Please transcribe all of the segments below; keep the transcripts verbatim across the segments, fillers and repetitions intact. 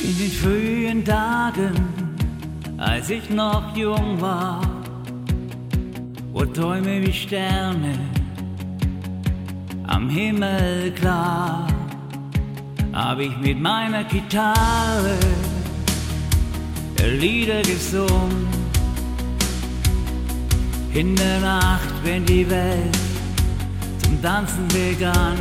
In den frühen Tagen, als ich noch jung war, und Träume wie Sterne am Himmel klar, hab ich mit meiner Gitarre Lieder gesungen. In der Nacht, wenn die Welt zum Tanzen begann.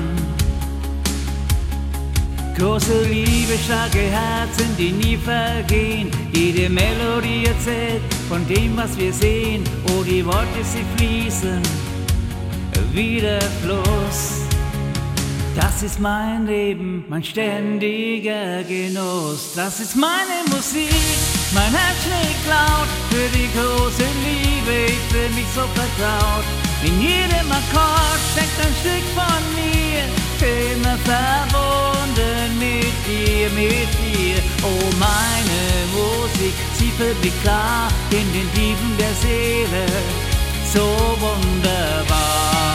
Große Liebe, starke Herzen, die nie vergehen. Jede Melodie erzählt von dem, was wir sehen. Oh, die Worte, sie fließen wie der Fluss. Das ist mein Leben, mein ständiger Genuss. Das ist meine Musik, mein Herz schlägt laut für die große Liebe. Ich fühl mich so vertraut. In jedem Akkord steckt ein Stück von mir, für immer verbunden mit dir, mit dir. Oh, meine Musik, sie fühlt mich klar in den Tiefen der Seele, so wunderbar.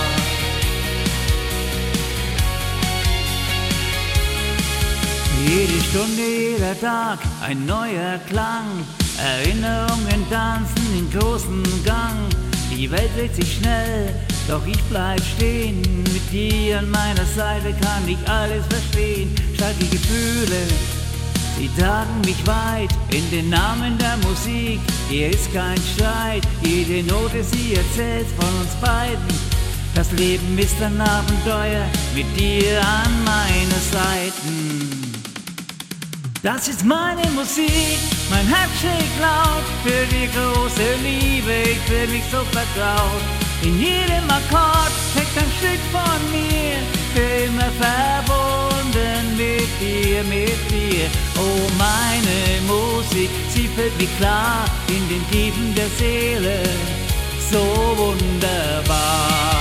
Jede Stunde, jeder Tag, ein neuer Klang. Erinnerungen tanzen in großen Gang. Die Welt dreht sich schnell, doch ich bleib stehen. Mit dir an meiner Seite kann ich alles verstehen. Starke Gefühle, sie tragen mich weit in den Namen der Musik. Hier ist kein Streit, jede Note, sie erzählt von uns beiden. Das Leben ist ein Abenteuer mit dir an meiner Seite. Das ist meine Musik, mein Herz schlägt laut für die große Liebe. Ich fühl mich so vertraut. In jedem Akkord steckt ein Stück von mir, für immer verbunden mit dir, mit dir. Oh, meine Musik, sie fühlt mich klar in den Tiefen der Seele, so wunderbar.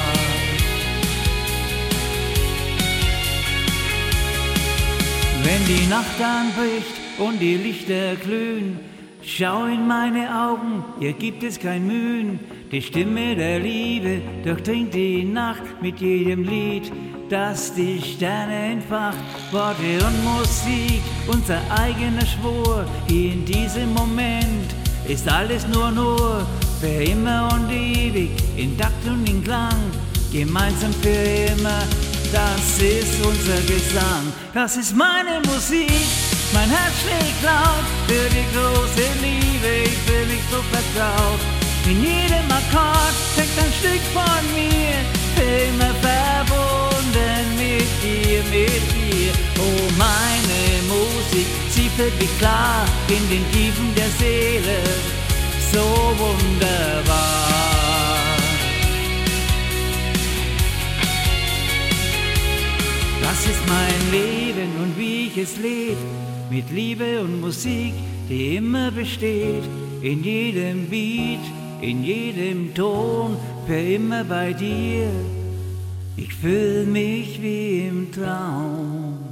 Wenn die Nacht anbricht und die Lichter glühen, schau in meine Augen, hier gibt es kein Mühen. Die Stimme der Liebe durchdringt die Nacht mit jedem Lied, das die Sterne entfacht. Worte und Musik, unser eigener Schwur. Hier in diesem Moment ist alles nur, nur für immer und ewig, in Takt und in Klang, gemeinsam für immer. Das ist unser Gesang, das ist meine Musik, mein Herz schlägt laut für die große Liebe. Ich fühl mich so vertraut. In jedem Akkord steckt ein Stück von mir, für immer verbunden mit dir, mit dir. Oh, meine Musik, sie fühlt mich klar in den Tiefen der Seele, so wunderbar. Das ist mein Leben und wie ich es lebe, mit Liebe und Musik, die immer besteht, in jedem Beat, in jedem Ton, für immer bei dir. Ich fühl mich wie im Traum.